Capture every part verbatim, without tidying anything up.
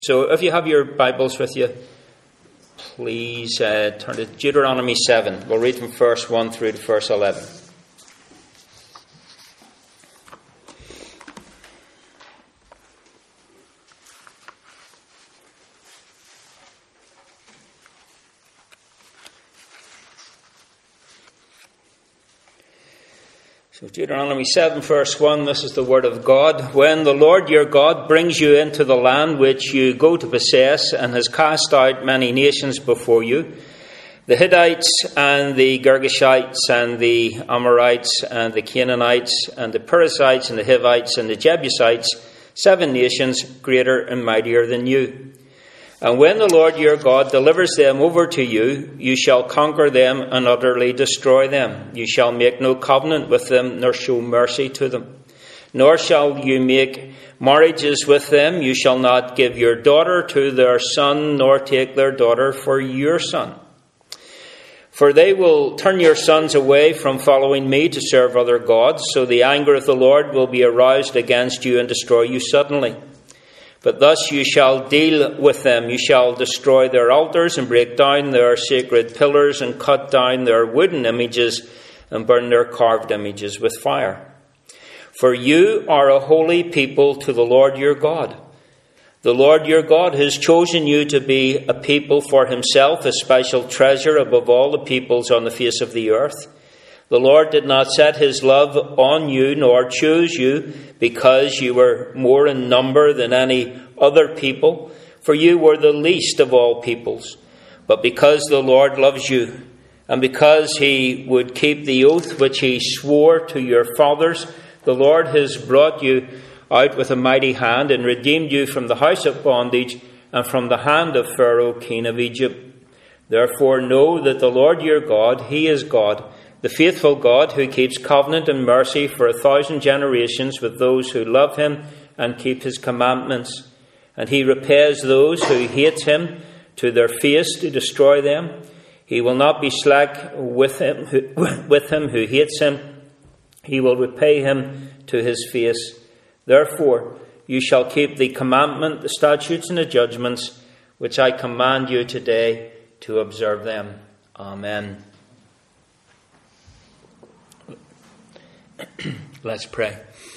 So if you have your Bibles with you, please uh, turn to Deuteronomy seven. We'll read from verse one through to verse eleven. So Deuteronomy seven verse one, this is the word of God. When the Lord your God brings you into the land which you go to possess and has cast out many nations before you, the Hittites and the Girgashites and the Amorites and the Canaanites and the Perizzites and the Hivites and the Jebusites, seven nations greater and mightier than you. And when the Lord your God delivers them over to you, you shall conquer them and utterly destroy them. You shall make no covenant with them, nor show mercy to them. Nor shall you make marriages with them. You shall not give your daughter to their son, nor take their daughter for your son. For they will turn your sons away from following me to serve other gods, so the anger of the Lord will be aroused against you and destroy you suddenly. But thus you shall deal with them. You shall destroy their altars and break down their sacred pillars and cut down their wooden images and burn their carved images with fire. For you are a holy people to the Lord your God. The Lord your God has chosen you to be a people for himself, a special treasure above all the peoples on the face of the earth. The Lord did not set his love on you, nor choose you, because you were more in number than any other people, for you were the least of all peoples. But because the Lord loves you, and because he would keep the oath which he swore to your fathers, the Lord has brought you out with a mighty hand and redeemed you from the house of bondage and from the hand of Pharaoh, king of Egypt. Therefore know that the Lord your God, he is God, the faithful God who keeps covenant and mercy for a thousand generations with those who love him and keep his commandments. And he repays those who hate him to their face to destroy them. He will not be slack with him who, with him who hates him. He will repay him to his face. Therefore, you shall keep the commandment, the statutes and the judgments, which I command you today to observe them. Amen. Let's pray.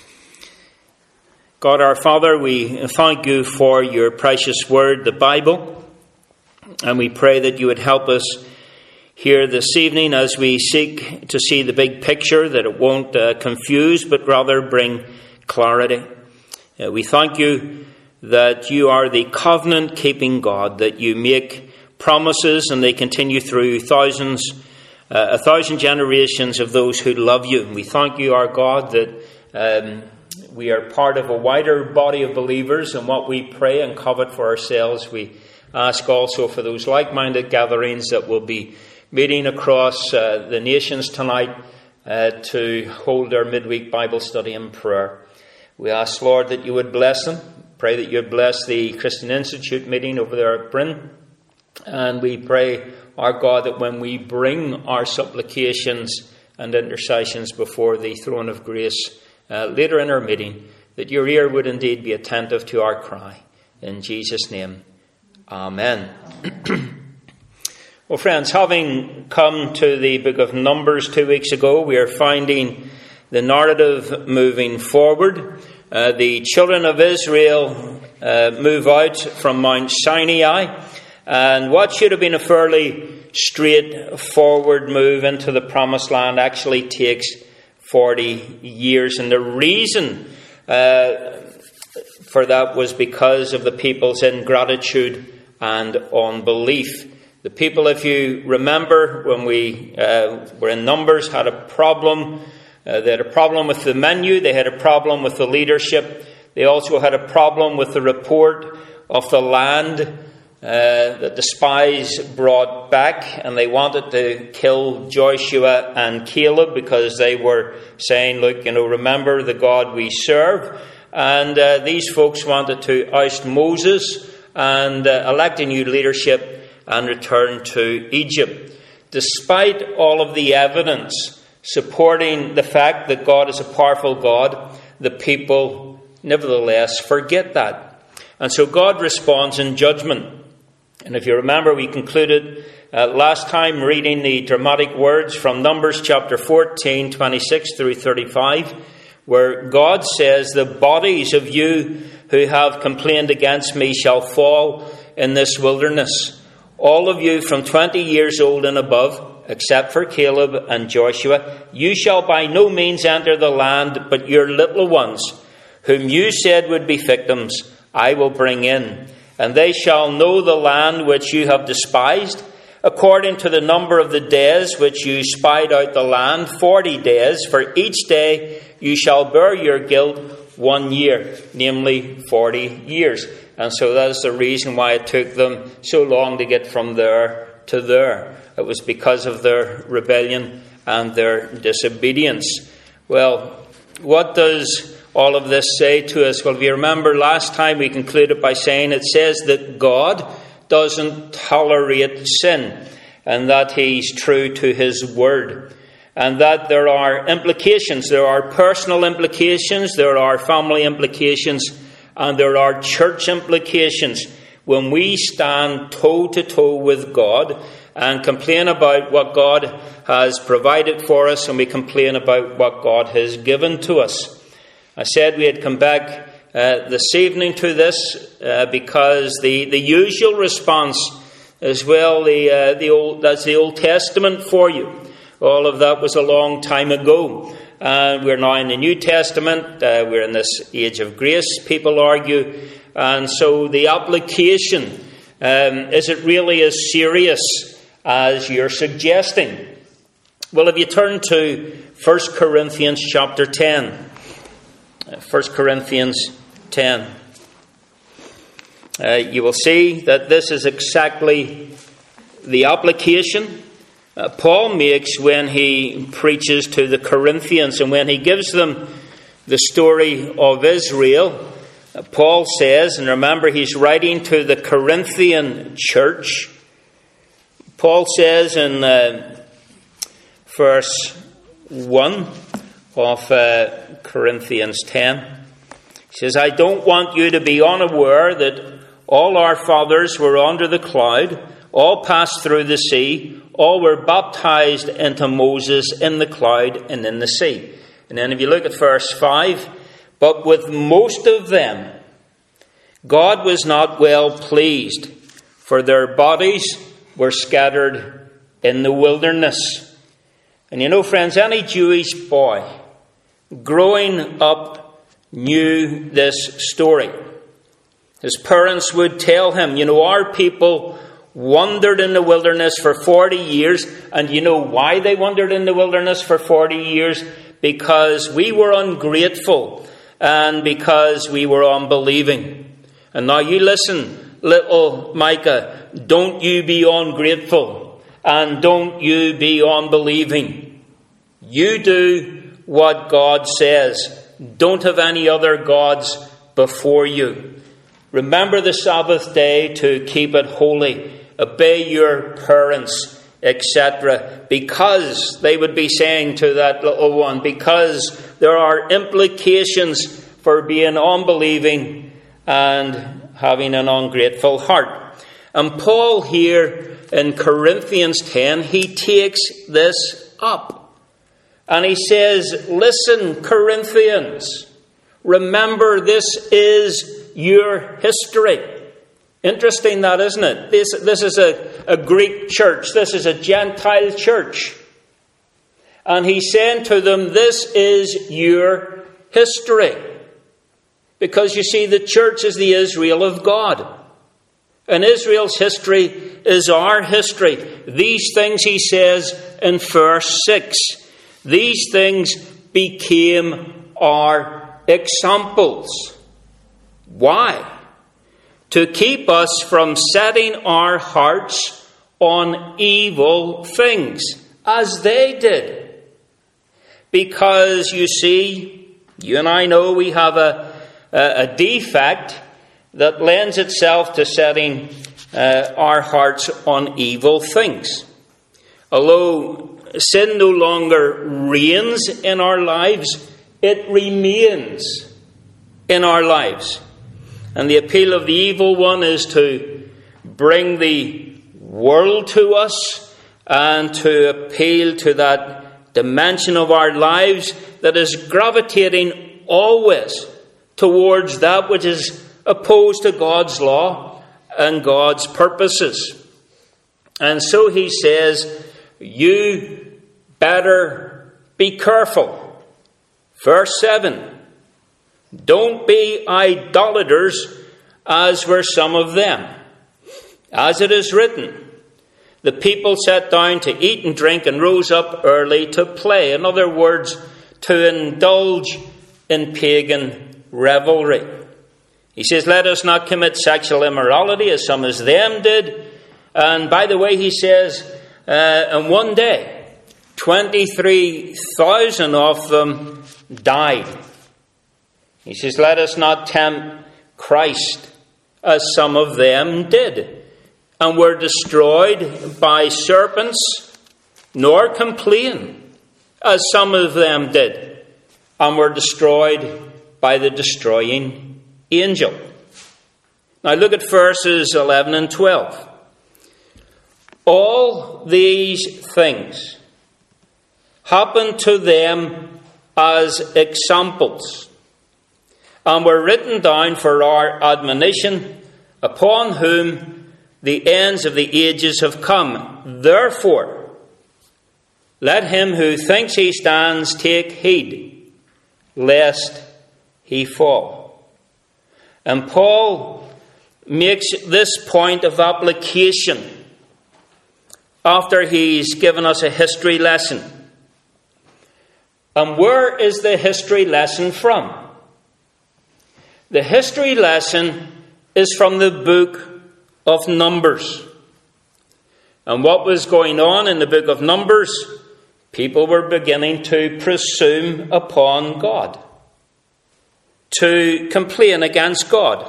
God our Father, we thank you for your precious word, the Bible, and we pray that you would help us here this evening as we seek to see the big picture, that it won't uh, confuse but rather bring clarity. Uh, we thank you that you are the covenant-keeping God, that you make promises and they continue through thousands Uh, a thousand generations of those who love you. And we thank you, our God, that um, we are part of a wider body of believers, and what we pray and covet for ourselves, we ask also for those like-minded gatherings that will be meeting across uh, the nations tonight uh, to hold our midweek Bible study and prayer. We ask, Lord, that you would bless them. Pray that you would bless the Christian Institute meeting over there at Bryn. And we pray, our God, that when we bring our supplications and intercessions before the throne of grace uh, later in our meeting, that your ear would indeed be attentive to our cry. In Jesus' name, amen. Well, friends, having come to the book of Numbers two weeks ago, we are finding the narrative moving forward. Uh, the children of Israel uh, move out from Mount Sinai, and what should have been a fairly straightforward move into the promised land actually takes forty years. And the reason uh, for that was because of the people's ingratitude and unbelief. The people, if you remember, when we uh, were in Numbers, had a problem. Uh, they had a problem with the menu. They had a problem with the leadership. They also had a problem with the report of the land Uh, that the spies brought back, and they wanted to kill Joshua and Caleb because they were saying, look, you know, remember the God we serve. And uh, these folks wanted to oust Moses and uh, elect a new leadership and return to Egypt. Despite all of the evidence supporting the fact that God is a powerful God, the people nevertheless forget that. And so God responds in judgment. And if you remember, we concluded uh, last time reading the dramatic words from Numbers chapter fourteen, twenty-six through thirty-five, where God says, "The bodies of you who have complained against me shall fall in this wilderness. All of you from twenty years old and above, except for Caleb and Joshua, you shall by no means enter the land, but your little ones, whom you said would be victims, I will bring in. And they shall know the land which you have despised, according to the number of the days which you spied out the land, forty days. For each day you shall bear your guilt one year, namely forty years. And so that is the reason why it took them so long to get from there to there. It was because of their rebellion and their disobedience. Well, what does all of this say to us? Well, if you remember last time we concluded by saying it says that God doesn't tolerate sin and that He's true to His word. And that there are implications. There are personal implications, there are family implications, and there are church implications when we stand toe-to-toe with God and complain about what God has provided for us, and we complain about what God has given to us. I said we had come back uh, this evening to this uh, because the, the usual response is, well, the uh, the old that's the Old Testament for you. All of that was a long time ago. And uh, we're now in the New Testament. Uh, we're in this age of grace, people argue. And so the application, um, is it really as serious as you're suggesting? Well, if you turn to First Corinthians chapter ten. First Corinthians ten. Uh, you will see that this is exactly the application uh, Paul makes when he preaches to the Corinthians, and when he gives them the story of Israel. Uh, Paul says, and remember he's writing to the Corinthian church. Paul says in uh, verse one of uh, Corinthians ten, he says, I don't want you to be unaware that all our fathers were under the cloud, all passed through the sea, all were baptized into Moses in the cloud and in the sea. And then if you look at verse five, but with most of them God was not well pleased, for their bodies were scattered in the wilderness. And you know, friends, any Jewish boy growing up knew this story. His parents would tell him, you know, our people wandered in the wilderness for forty years. And you know why they wandered in the wilderness for forty years? Because we were ungrateful and because we were unbelieving. And now you listen, little Micah, don't you be ungrateful and don't you be unbelieving. You do what God says. Don't have any other gods before you. Remember the Sabbath day to keep it holy. Obey your parents, et cetera. Because, they would be saying to that little one, because there are implications for being unbelieving and having an ungrateful heart. And Paul here in Corinthians ten, he takes this up. And he says, listen, Corinthians, remember this is your history. Interesting that, isn't it? This, this is a, a Greek church. This is a Gentile church. And he's saying to them, this is your history. Because you see, the church is the Israel of God. And Israel's history is our history. These things, he says in verse six, these things became our examples. Why? To keep us from setting our hearts on evil things, as they did. Because, you see, you and I know we have a, a, a defect that lends itself to setting uh, our hearts on evil things. Although sin no longer reigns in our lives, it remains in our lives. And the appeal of the evil one is to bring the world to us and to appeal to that dimension of our lives that is gravitating always towards that which is opposed to God's law and God's purposes. And so he says, you better be careful. Verse seven, don't be idolaters as were some of them. As it is written, the people sat down to eat and drink and rose up early to play. In other words, to indulge in pagan revelry. He says, let us not commit sexual immorality as some of them did. And by the way, he says, uh, in one day, twenty-three thousand of them died. He says, let us not tempt Christ as some of them did, and were destroyed by serpents, nor complain as some of them did, and were destroyed by the destroying angel. Now look at verses eleven and twelve. All these things happened to them as examples, and were written down for our admonition, upon whom the ends of the ages have come. Therefore, let him who thinks he stands take heed, lest he fall. And Paul makes this point of application after he's given us a history lesson. And where is the history lesson from? The history lesson is from the book of Numbers. And what was going on in the book of Numbers? People were beginning to presume upon God, to complain against God,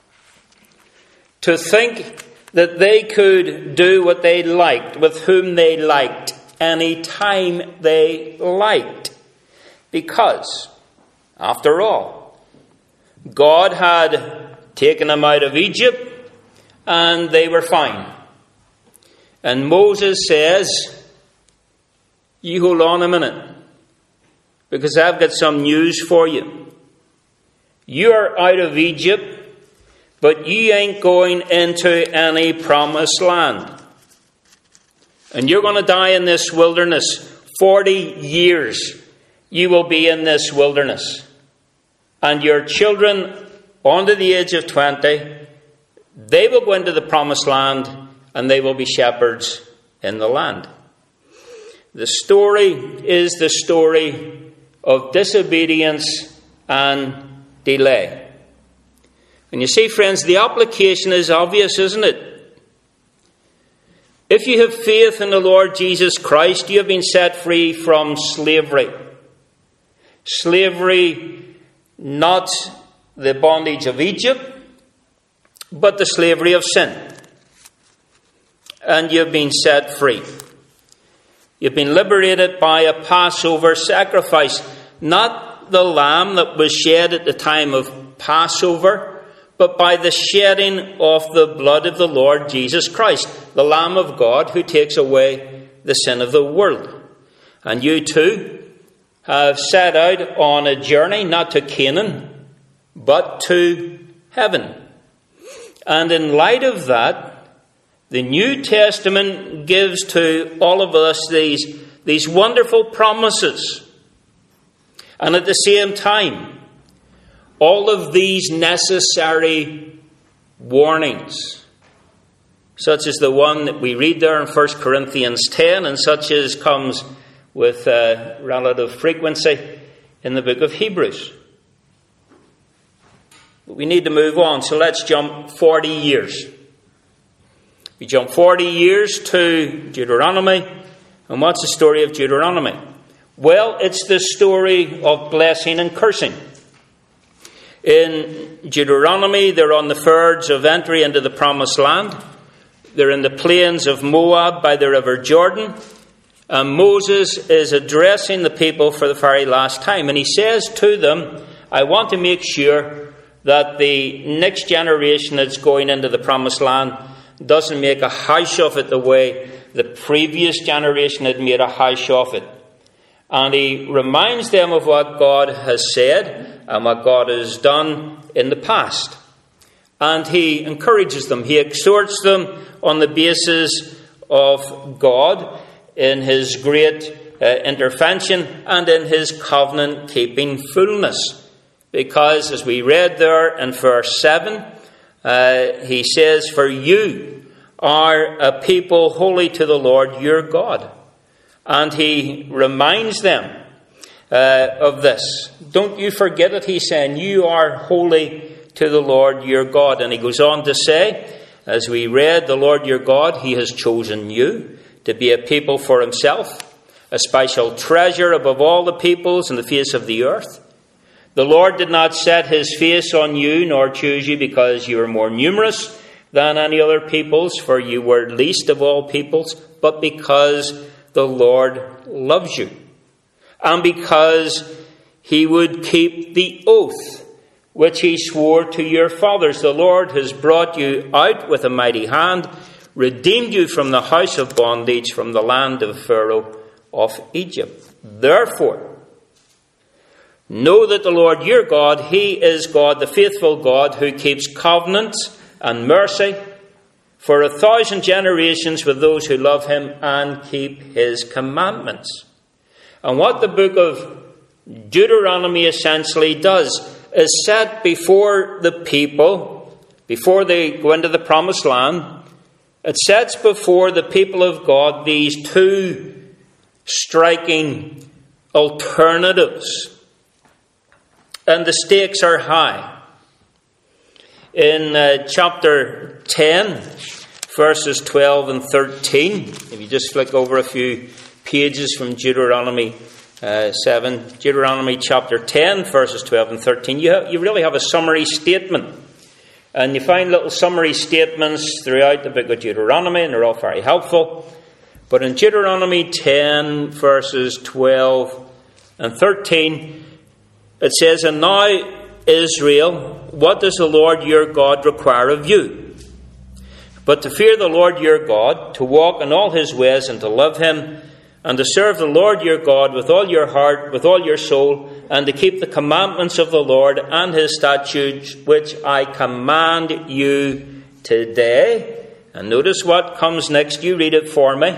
to think that they could do what they liked, with whom they liked, any time they liked. Because, after all, God had taken them out of Egypt and they were fine. And Moses says, you hold on a minute, because I've got some news for you. You're out of Egypt, but you ain't going into any promised land. And you're going to die in this wilderness. Forty years you will be in this wilderness. And your children, under the age of twenty, they will go into the promised land and they will be shepherds in the land. The story is the story of disobedience and delay. And you see, friends, the application is obvious, isn't it? If you have faith in the Lord Jesus Christ, you have been set free from slavery. Slavery, not the bondage of Egypt, but the slavery of sin. And you've been set free. You've been liberated by a Passover sacrifice, not the lamb that was shed at the time of Passover, but by the shedding of the blood of the Lord Jesus Christ, the Lamb of God who takes away the sin of the world. And you too have set out on a journey, not to Canaan, but to heaven. And in light of that, the New Testament gives to all of us these, these wonderful promises. And at the same time, all of these necessary warnings, such as the one that we read there in First Corinthians ten, and such as comes with uh, relative frequency in the book of Hebrews. But we need to move on, so let's jump forty years. We jump forty years to Deuteronomy, and what's the story of Deuteronomy? Well, it's the story of blessing and cursing. In Deuteronomy, they're on the verge of entry into the promised land. They're in the plains of Moab by the river Jordan. And Moses is addressing the people for the very last time. And he says to them, I want to make sure that the next generation that's going into the promised land doesn't make a house of it the way the previous generation had made a house of it. And he reminds them of what God has said and what God has done in the past. And he encourages them. He exhorts them on the basis of God in his great uh, intervention and in his covenant-keeping fullness. Because, as we read there in verse seven, uh, he says, "For you are a people holy to the Lord your God." And he reminds them uh, of this. Don't you forget it, he's saying. You are holy to the Lord your God. And he goes on to say, as we read, the Lord your God, he has chosen you to be a people for himself, a special treasure above all the peoples in the face of the earth. The Lord did not set his face on you, nor choose you because you were more numerous than any other peoples, for you were least of all peoples, but because the Lord loves you, and because he would keep the oath which he swore to your fathers. The Lord has brought you out with a mighty hand, redeemed you from the house of bondage, from the land of Pharaoh of Egypt. Therefore, know that the Lord your God, he is God, the faithful God, who keeps covenants and mercy for a thousand generations with those who love him and keep his commandments. And what the book of Deuteronomy essentially does is set before the people, before they go into the promised land, it sets before the people of God these two striking alternatives. And the stakes are high. In uh, chapter ten, verses twelve and thirteen, if you just flick over a few pages from Deuteronomy uh, seven, Deuteronomy chapter ten, verses twelve and thirteen, you, have, you really have a summary statement. And you find little summary statements throughout the book of Deuteronomy, and they're all very helpful. But in Deuteronomy ten, verses twelve and thirteen, it says, "And now, Israel, what does the Lord your God require of you? But to fear the Lord your God, to walk in all his ways, and to love him, and to serve the Lord your God with all your heart, with all your soul, and to keep the commandments of the Lord and his statutes, which I command you today." And notice what comes next. You read it for me.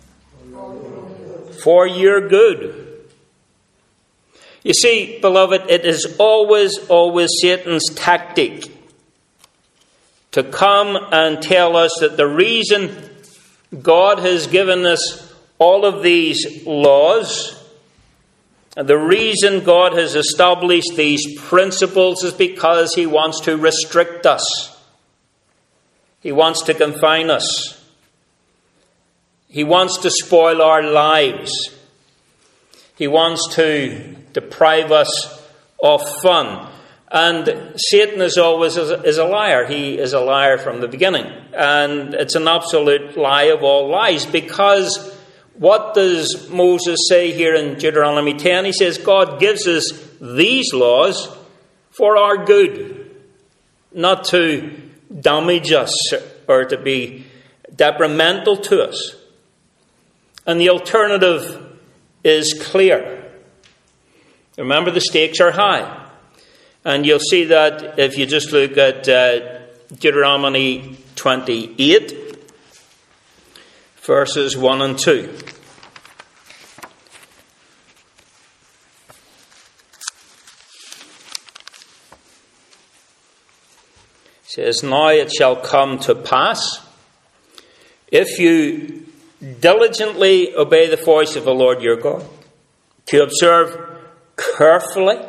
"For your good." You see, beloved, it is always, always Satan's tactic to come and tell us that the reason God has given us all of these laws, and the reason God has established these principles, is because he wants to restrict us. He wants to confine us. He wants to spoil our lives. He wants to deprive us of fun. And Satan is always is a liar. He is a liar from the beginning. And it's an absolute lie of all lies, because what does Moses say here in Deuteronomy ten? He says God gives us these laws for our good, not to damage us or to be detrimental to us. And the alternative is clear. Remember, the stakes are high. And you'll see that if you just look at uh, Deuteronomy twenty-eight, verses one and two. It says, "Now it shall come to pass, if you diligently obey the voice of the Lord your God, to observe carefully,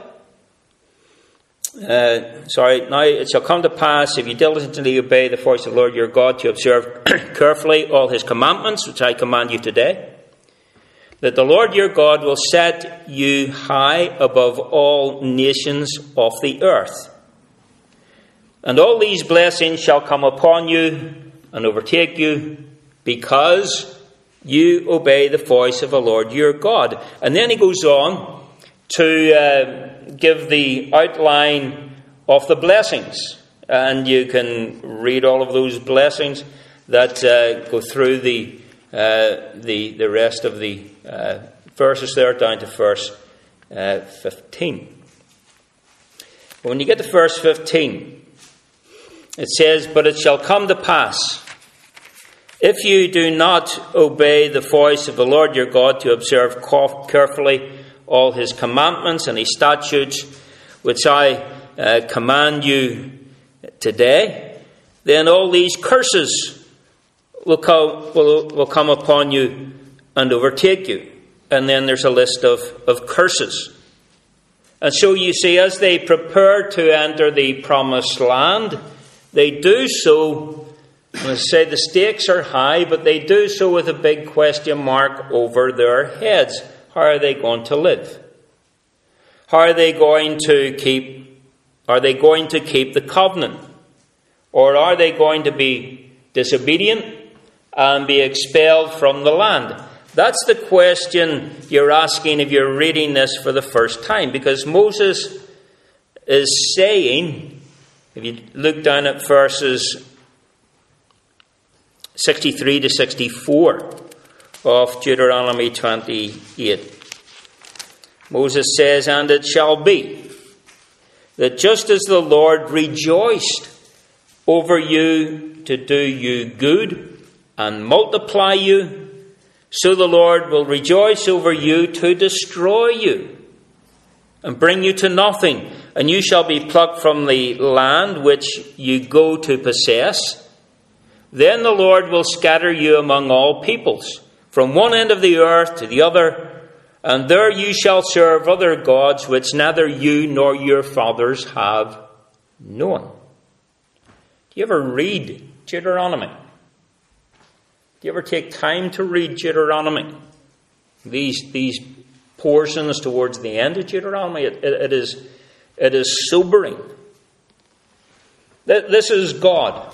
uh, sorry, now it shall come to pass, if you diligently obey the voice of the Lord your God, to observe carefully all his commandments, which I command you today, that the Lord your God will set you high above all nations of the earth. And all these blessings shall come upon you and overtake you, because you obey the voice of the Lord your God." And then he goes on to uh, give the outline of the blessings. And you can read all of those blessings that uh, go through the, uh, the, the rest of the uh, verses there down to verse uh, fifteen. When you get to verse fifteen, it says, "But it shall come to pass, if you do not obey the voice of the Lord your God to observe carefully all his commandments and his statutes, which I uh, command you today, then all these curses will come, will, will come upon you and overtake you." And then there's a list of, of curses. And so you see, as they prepare to enter the promised land, they do so, I say the stakes are high, but they do so with a big question mark over their heads. How are they going to live? How are they going to keep, are they going to keep the covenant? Or are they going to be disobedient and be expelled from the land? That's the question you're asking if you're reading this for the first time. Because Moses is saying, if you look down at verses sixty-three to sixty-four of Deuteronomy twenty-eight, Moses says, "And it shall be that just as the Lord rejoiced over you to do you good and multiply you, so the Lord will rejoice over you to destroy you and bring you to nothing. And you shall be plucked from the land which you go to possess. Then the Lord will scatter you among all peoples, from one end of the earth to the other. And there you shall serve other gods, which neither you nor your fathers have known." Do you ever read Deuteronomy? Do you ever take time to read Deuteronomy? These these portions towards the end of Deuteronomy, it, it, it is it is sobering. This is God.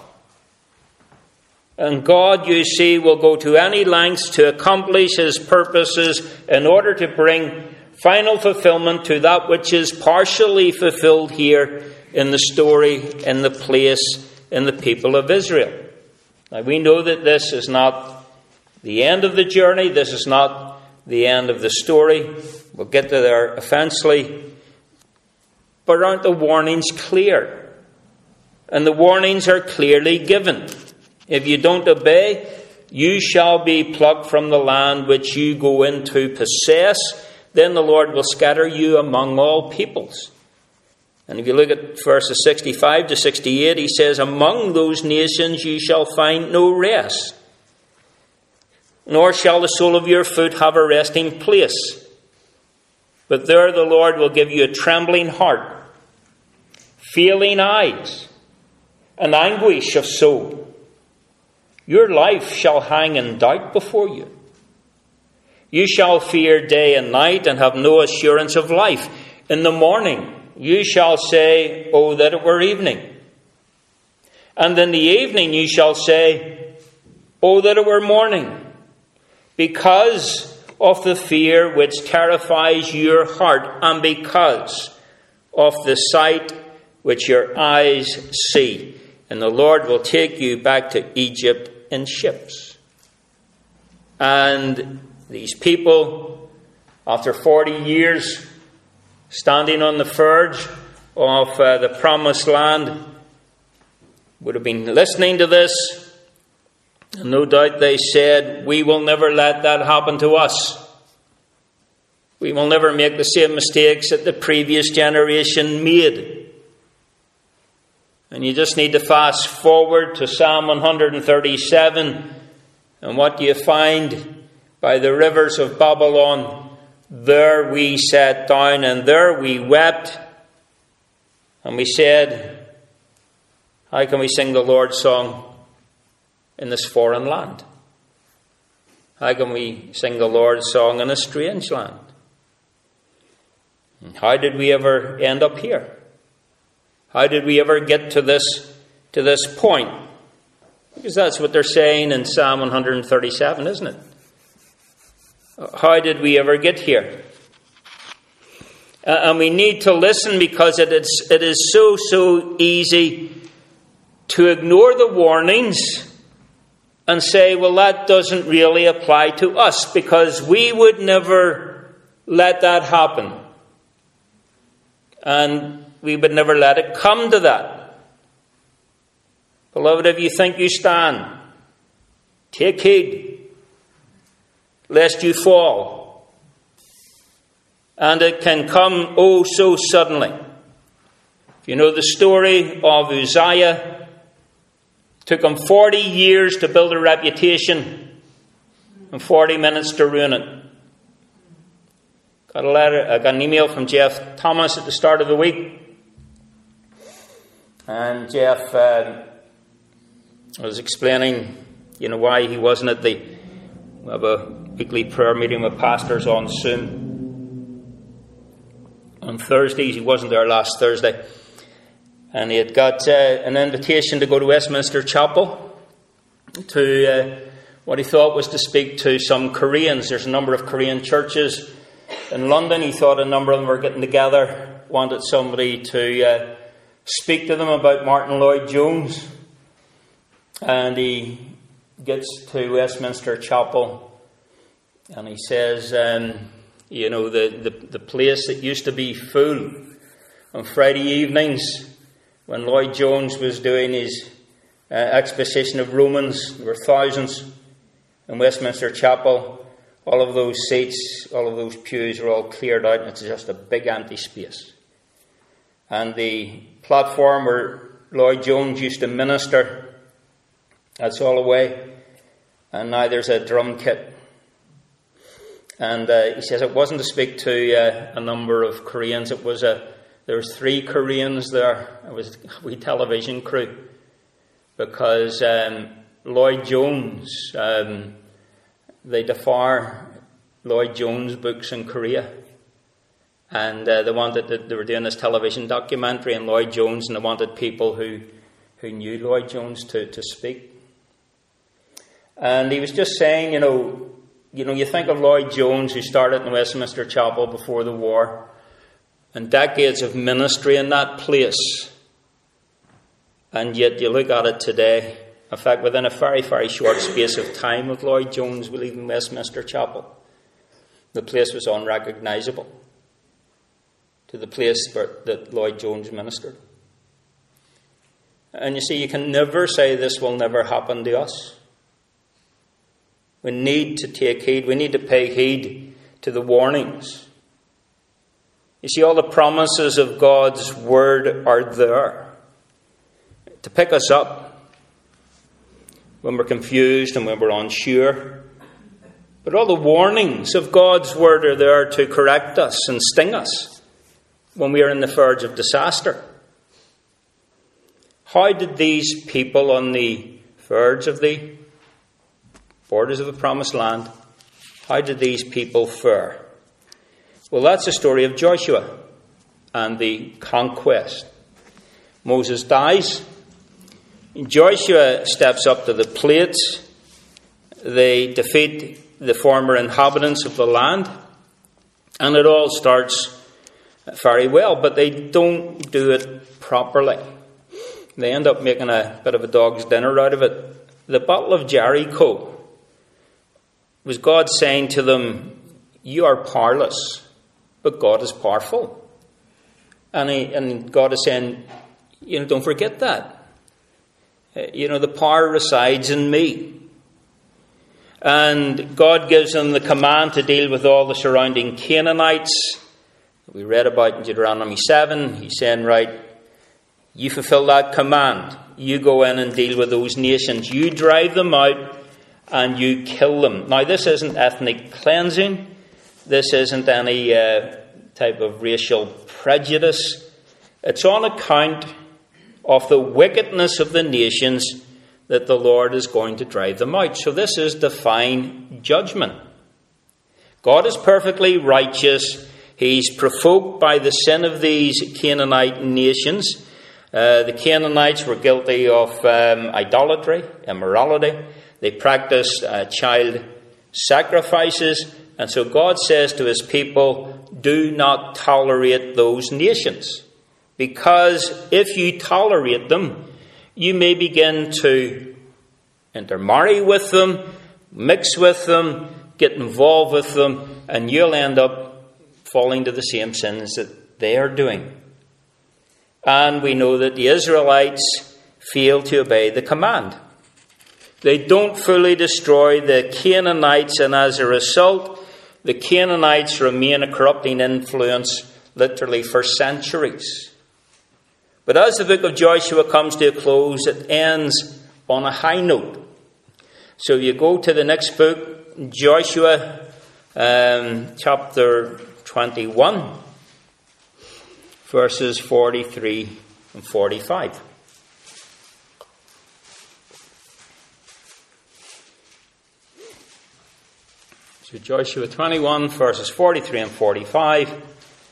And God, you see, will go to any lengths to accomplish his purposes in order to bring final fulfillment to that which is partially fulfilled here in the story, in the place, in the people of Israel. Now, we know that this is not the end of the journey. This is not the end of the story. We'll get to there eventually. But aren't the warnings clear? And the warnings are clearly given. If you don't obey, you shall be plucked from the land which you go in to possess. Then the Lord will scatter you among all peoples. And if you look at verses sixty-five to sixty-eight, he says, "Among those nations you shall find no rest, nor shall the sole of your foot have a resting place. But there the Lord will give you a trembling heart, failing eyes, and anguish of soul. Your life shall hang in doubt before you. You shall fear day and night and have no assurance of life. In the morning you shall say, oh, that it were evening. And in the evening you shall say, oh, that it were morning. Because of the fear which terrifies your heart, and because of the sight which your eyes see. And the Lord will take you back to Egypt in ships." And these people, after forty years standing on the verge of uh, the promised land, would have been listening to this. And no doubt they said, "We will never let that happen to us. We will never make the same mistakes that the previous generation made." And you just need to fast forward to Psalm one thirty-seven. And what do you find? By the rivers of Babylon, there we sat down and there we wept. And we said, how can we sing the Lord's song in this foreign land? How can we sing the Lord's song in a strange land? And how did we ever end up here? How did we ever get to this, to this point? Because that's what they're saying in Psalm one thirty-seven, isn't it? How did we ever get here? Uh, and we need to listen, because it is, it is so, so easy to ignore the warnings and say, well, that doesn't really apply to us, because we would never let that happen. And we would never let it come to that. Beloved, if you think you stand, take heed, lest you fall. And it can come oh so suddenly. You know the story of Uzziah. It took him forty years to build a reputation and forty minutes to ruin it. Got a letter, I got an email from Jeff Thomas at the start of the week. And Jeff uh, was explaining, you know, why he wasn't at the, we have a weekly prayer meeting with pastors on Zoom. On Thursdays, he wasn't there last Thursday. And he had got uh, an invitation to go to Westminster Chapel to uh, what he thought was to speak to some Koreans. There's a number of Korean churches in London. He thought a number of them were getting together, wanted somebody to uh, speak to them about Martin Lloyd-Jones. And he gets to Westminster Chapel and he says, um, you know, the, the, the place that used to be full on Friday evenings, when Lloyd-Jones was doing his uh, exposition of Romans, there were thousands in Westminster Chapel. All of those seats, all of those pews are all cleared out, and it's just a big empty space. And the platform where Lloyd-Jones used to minister, that's all away. And now there's a drum kit. And uh, he says it wasn't to speak to uh, a number of Koreans. It was a There was three Koreans there. It was a wee television crew. Because um, Lloyd-Jones, um, they devour Lloyd-Jones books in Korea. And uh, they wanted to, they were doing this television documentary on Lloyd-Jones, and they wanted people who, who knew Lloyd-Jones to, to speak. And he was just saying, you know, you know, you think of Lloyd-Jones, who started in Westminster Chapel before the war, and decades of ministry in that place. And yet you look at it today. In fact, within a very, very short space of time of Lloyd-Jones leaving Westminster Chapel, the place was unrecognisable to the place where, that Lloyd-Jones ministered. And you see, you can never say this will never happen to us. We need to take heed. We need to pay heed to the warnings. You see, all the promises of God's word are there to pick us up when we're confused and when we're unsure. But all the warnings of God's word are there to correct us and sting us when we are in the verge of disaster. How did these people on the verge of the borders of the promised land, how did these people fare? Well, that's the story of Joshua and the conquest. Moses dies. Joshua steps up to the plates. They defeat the former inhabitants of the land. And it all starts very well, but they don't do it properly. They end up making a bit of a dog's dinner out of it. The Battle of Jericho was God saying to them, you are powerless, but God is powerful. And, he, and God is saying, you know, don't forget that. You know, the power resides in me. And God gives them the command to deal with all the surrounding Canaanites that we read about in Deuteronomy seven. He's saying, right, you fulfill that command. You go in and deal with those nations. You drive them out and you kill them. Now, this isn't ethnic cleansing. This isn't any uh, type of racial prejudice. It's on account of the wickedness of the nations that the Lord is going to drive them out. So this is divine judgment. God is perfectly righteous. He's provoked by the sin of these Canaanite nations. Uh, the Canaanites were guilty of um, idolatry, immorality. They practiced uh, child sacrifices. And so God says to his people, do not tolerate those nations. Because if you tolerate them, you may begin to intermarry with them, mix with them, get involved with them, and you'll end up falling to the same sins that they are doing. And we know that the Israelites fail to obey the command. They don't fully destroy the Canaanites, and as a result, the Canaanites remain a corrupting influence literally for centuries. But as the book of Joshua comes to a close, it ends on a high note. So you go to the next book, Joshua um, chapter twenty-one, verses forty-three and forty-five. So Joshua twenty-one, verses forty-three and forty-five.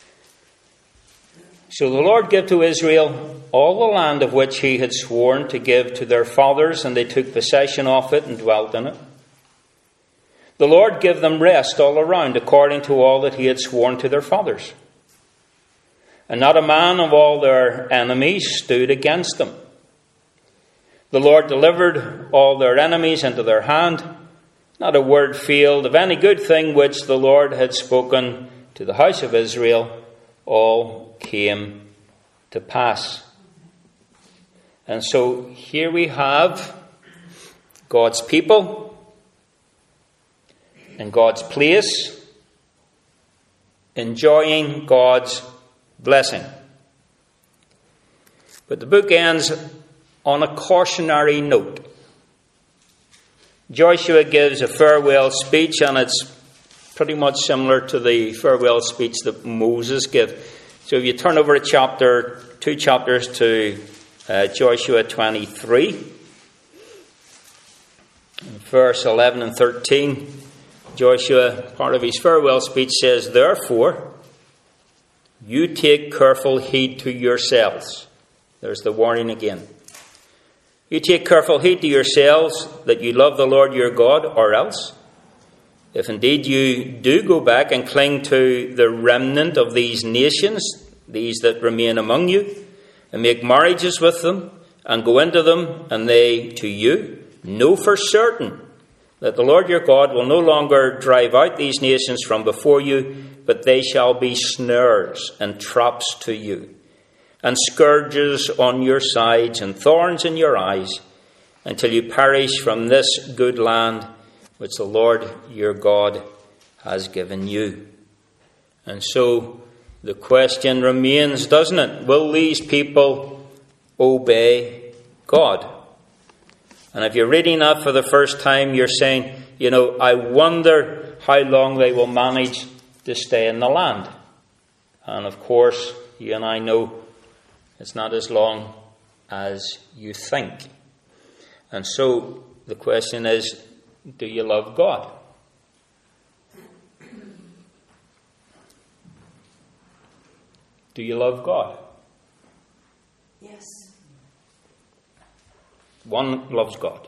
So the Lord gave to Israel all the land of which he had sworn to give to their fathers, and they took possession of it and dwelt in it. The Lord gave them rest all around, according to all that he had sworn to their fathers. And not a man of all their enemies stood against them. The Lord delivered all their enemies into their hand. Not a word failed of any good thing which the Lord had spoken to the house of Israel. All came to pass. And so here we have God's people in God's place, enjoying God's blessing. But the book ends on a cautionary note. Joshua gives a farewell speech, and it's pretty much similar to the farewell speech that Moses gave. So if you turn over a chapter, two chapters to uh, Joshua twenty-three, verse eleven and thirteen, Joshua, part of his farewell speech, says, therefore, you take careful heed to yourselves. There's the warning again. You take careful heed to yourselves that you love the Lord your God, or else, if indeed you do go back and cling to the remnant of these nations, these that remain among you, and make marriages with them, and go into them, and they to you, know for certain that the Lord your God will no longer drive out these nations from before you, but they shall be snares and traps to you, and scourges on your sides, and thorns in your eyes, until you perish from this good land which the Lord your God has given you. And so the question remains, doesn't it? Will these people obey God? And if you're reading that for the first time, you're saying, you know, I wonder how long they will manage to stay in the land. And of course, you and I know it's not as long as you think. And so the question is, do you love God? Do you love God? Yes. One loves God.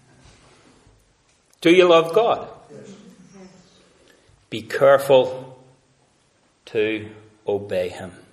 Do you love God? Yes. Be careful to obey him.